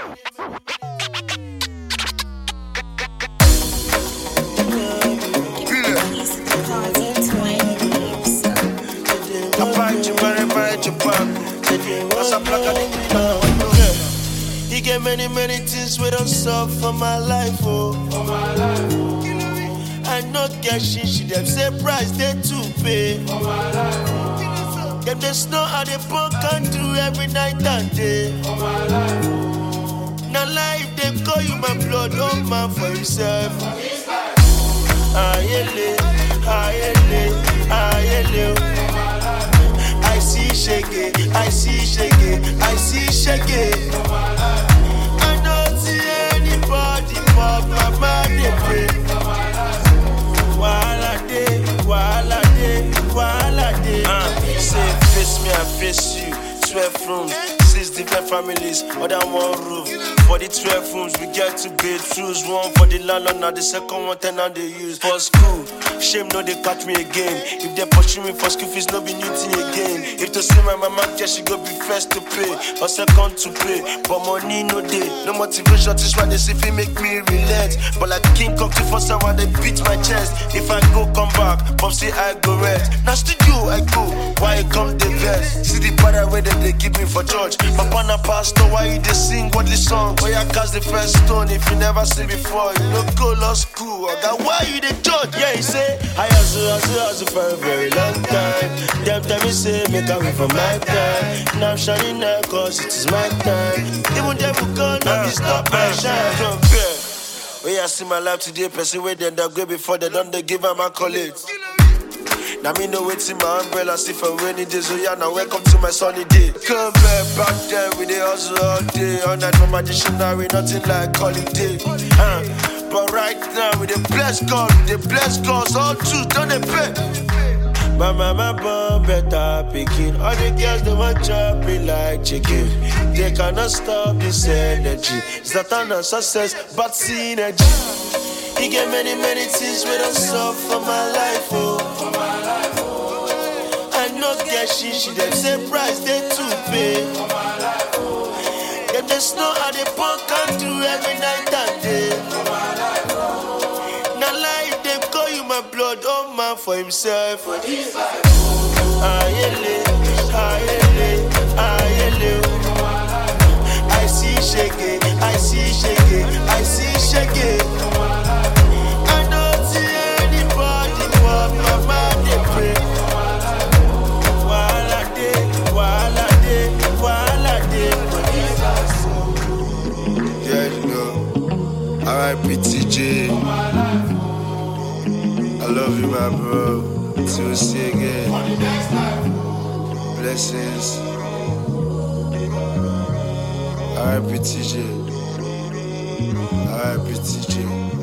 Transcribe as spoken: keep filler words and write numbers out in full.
He get many, many things we don't solve for my life, oh. For my life, oh. I no get shit, she them say price they too pay. For my life, oh. Them they snow how they punk and do every night and day. For my life, oh. Now life they call you my blood, oh man for yourself. Ayele, ayele, ayele. I see shake, I see shake, I see shake. I don't see anybody but my man they pray. Wala day, wala day, wala day. Uh, say face me, I face you. Twelve rooms, six different families, under one roof. For the twelve rooms, we get two bedrooms. One for the landlord, now the second one tenant they use. For school, shame no they catch me again. If they pursue me for school fees, no be new thing again. If to see my mama get, she go be first to pay, or second to pay. But money no day, no motivation. This why they see fi make me relent. But like King Kong to first when they beat my chest. If I go come back, pop say I go red. Now studio I go, why it come the best? See the brother where they, they give me for church. Papa na pastor, why you they sing godly song? Why you cast the first stone if you never seen before? You no go law school, or that why you the judge? Yeah, he say I hustle, hustle, hustle for a very long time. Them tell me say make a way for my time. Now I'm shining now cause it is my time. Even devil gun now be stop my shine. Compare. When I see my life today, person where they done go before they done they give her my college. Now me know what's in my umbrella, see for rainy days, so yeah, now welcome to my sunny day. Come back, back then, we dey hustle all day. All night for my dictionary, nothing like holiday. Uh, but right now, we dey bless God, we dey bless God, all truth, don't they pay? My mama born better picking. All the girls, they want chop me like chicken. They cannot stop this energy. It's not a success, but synergy. He get many, many things we don't solve for my life, oh. For my life, oh. I no get shit, she them say price they too pay. For my life, oh. Them they snow how they punk and do every night and day. For my life, oh. Now life they call you my blood, oh man for himself. For this life, oh. Ayele, ayele, ayele. I see shake, I see shake, I see shake. R I P T J, I love you, my bro. Till see you again. Blessings. R I P T J, R I P T J.